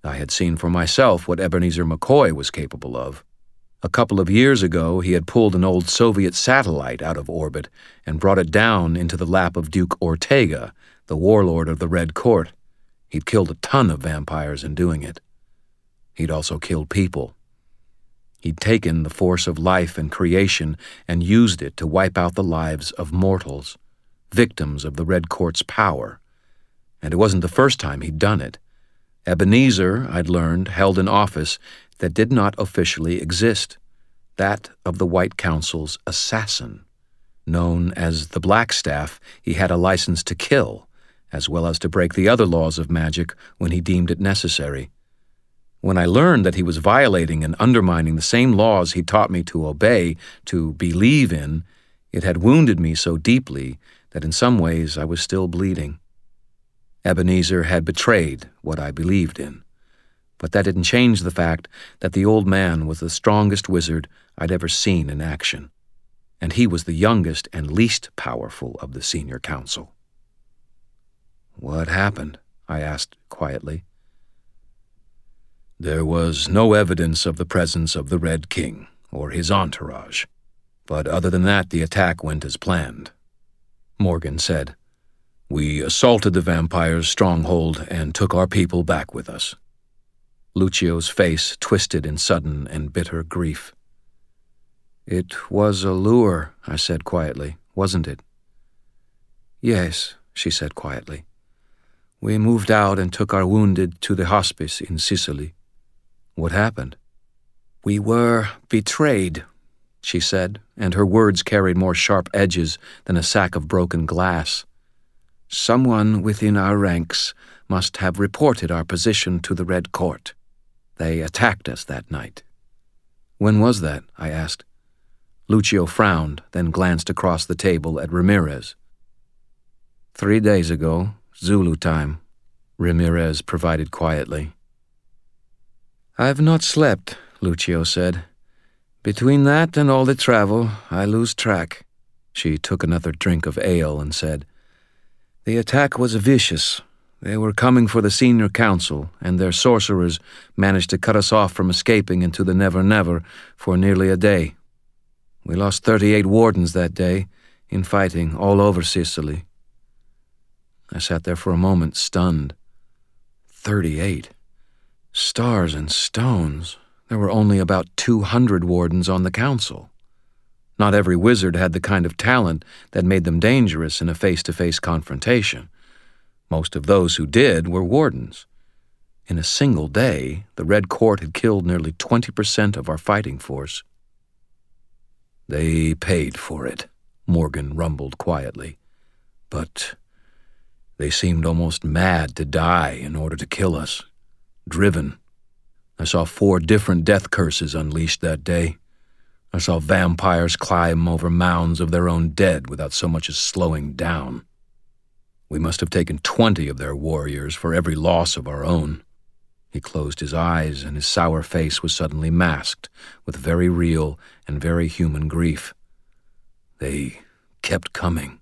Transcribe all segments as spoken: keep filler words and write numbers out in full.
I had seen for myself what Ebenezer McCoy was capable of. A couple of years ago, he had pulled an old Soviet satellite out of orbit and brought it down into the lap of Duke Ortega, the warlord of the Red Court. He'd killed a ton of vampires in doing it. He'd also killed people. He'd taken the force of life and creation and used it to wipe out the lives of mortals, victims of the Red Court's power. And it wasn't the first time he'd done it. Ebenezer, I'd learned, held an office that did not officially exist, that of the White Council's assassin. Known as the Black Staff, he had a license to kill, as well as to break the other laws of magic when he deemed it necessary. When I learned that he was violating and undermining the same laws he taught me to obey, to believe in, it had wounded me so deeply that in some ways I was still bleeding. Ebenezer had betrayed what I believed in, but that didn't change the fact that the old man was the strongest wizard I'd ever seen in action, and he was the youngest and least powerful of the senior council. "What happened?" I asked quietly. "There was no evidence of the presence of the Red King or his entourage, but other than that the attack went as planned," Morgan said. "We assaulted the vampire's stronghold and took our people back with us." Lucio's face twisted in sudden and bitter grief. "It was a lure," I said quietly, "wasn't it?" "Yes," she said quietly. "We moved out and took our wounded to the hospice in Sicily." "What happened?" "We were betrayed," she said, and her words carried more sharp edges than a sack of broken glass. "Someone within our ranks must have reported our position to the Red Court. They attacked us that night." "When was that?" I asked. Lucio frowned, then glanced across the table at Ramirez. Three days ago, Zulu time," Ramirez provided quietly. "I've not slept," Lucio said. "Between that and all the travel, I lose track." She took another drink of ale and said, "The attack was vicious. They were coming for the senior council, and their sorcerers managed to cut us off from escaping into the Never Never for nearly a day. We lost thirty-eight wardens that day, in fighting all over Sicily." I sat there for a moment, stunned. Thirty-eight. Stars and stones. There were only about two hundred wardens on the council. Not every wizard had the kind of talent that made them dangerous in a face-to-face confrontation. Most of those who did were wardens. In a single day, the Red Court had killed nearly twenty percent of our fighting force. "They paid for it," Morgan rumbled quietly. "But they seemed almost mad to die in order to kill us. Driven. I saw four different death curses unleashed that day. I saw vampires climb over mounds of their own dead without so much as slowing down. We must have taken twenty of their warriors for every loss of our own." He closed his eyes, and his sour face was suddenly masked with very real and very human grief. "They kept coming."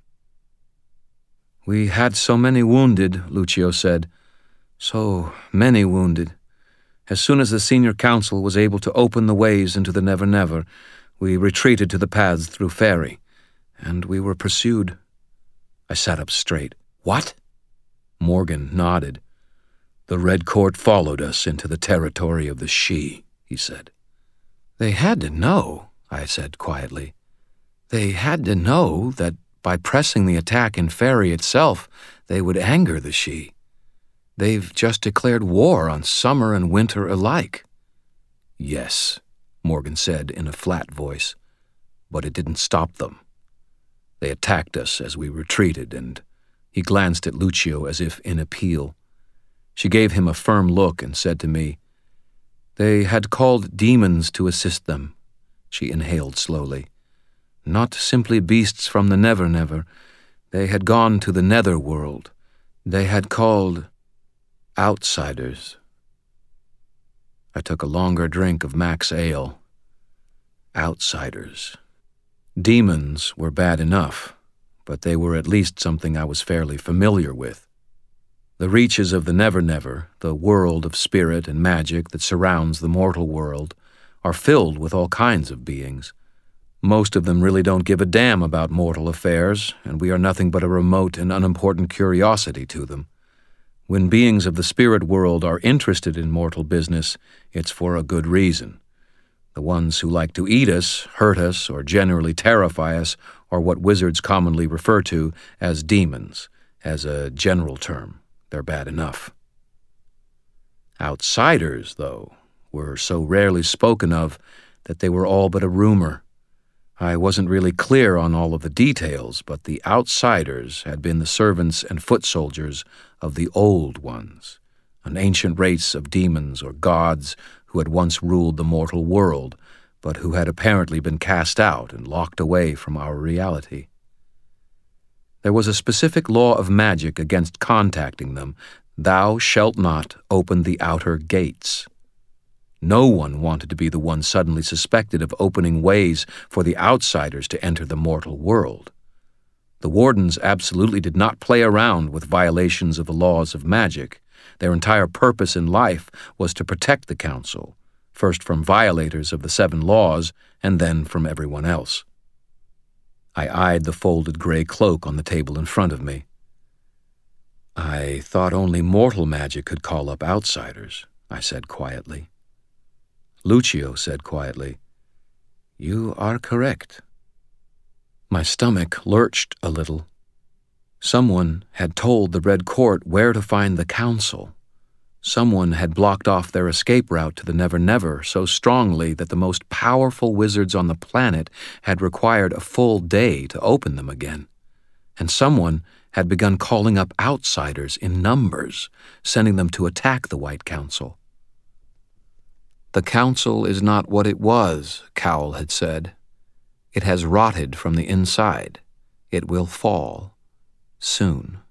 "We had so many wounded," Lucio said. "So many wounded. As soon as the senior council was able to open the ways into the Never Never, we retreated to the paths through Ferry, and we were pursued." I sat up straight. "What?" Morgan nodded. "The Red Court followed us into the territory of the Sidhe," he said. "They had to know," I said quietly. "They had to know that by pressing the attack in Ferry itself, they would anger the Sidhe. They've just declared war on summer and winter alike." "Yes," Morgan said in a flat voice, "but it didn't stop them. They attacked us as we retreated, and..." He glanced at Lucio as if in appeal. She gave him a firm look and said to me, "They had called demons to assist them." She inhaled slowly. "Not simply beasts from the Never Never. They had gone to the nether world. They had called outsiders." I took a longer drink of Max ale. Outsiders. Demons were bad enough, but they were at least something I was fairly familiar with. The reaches of the Never Never, the world of spirit and magic that surrounds the mortal world, are filled with all kinds of beings. Most of them really don't give a damn about mortal affairs, and we are nothing but a remote and unimportant curiosity to them. When beings of the spirit world are interested in mortal business, it's for a good reason. The ones who like to eat us, hurt us, or generally terrify us are what wizards commonly refer to as demons. As a general term, they're bad enough. Outsiders, though, were so rarely spoken of that they were all but a rumor. I wasn't really clear on all of the details, but the outsiders had been the servants and foot soldiers of the Old Ones, an ancient race of demons or gods who had once ruled the mortal world, but who had apparently been cast out and locked away from our reality. There was a specific law of magic against contacting them. Thou shalt not open the outer gates. No one wanted to be the one suddenly suspected of opening ways for the outsiders to enter the mortal world. The wardens absolutely did not play around with violations of the laws of magic. Their entire purpose in life was to protect the council, first from violators of the seven laws and then from everyone else. I eyed the folded gray cloak on the table in front of me. I thought only mortal magic could call up outsiders, I said quietly. Lucio said quietly, "You are correct." My stomach lurched a little. Someone had told the Red Court where to find the council. Someone had blocked off their escape route to the Never Never so strongly that the most powerful wizards on the planet had required a full day to open them again. And someone had begun calling up outsiders in numbers, sending them to attack the White Council. "The council is not what it was," Cowell had said. "It has rotted from the inside. It will fall soon."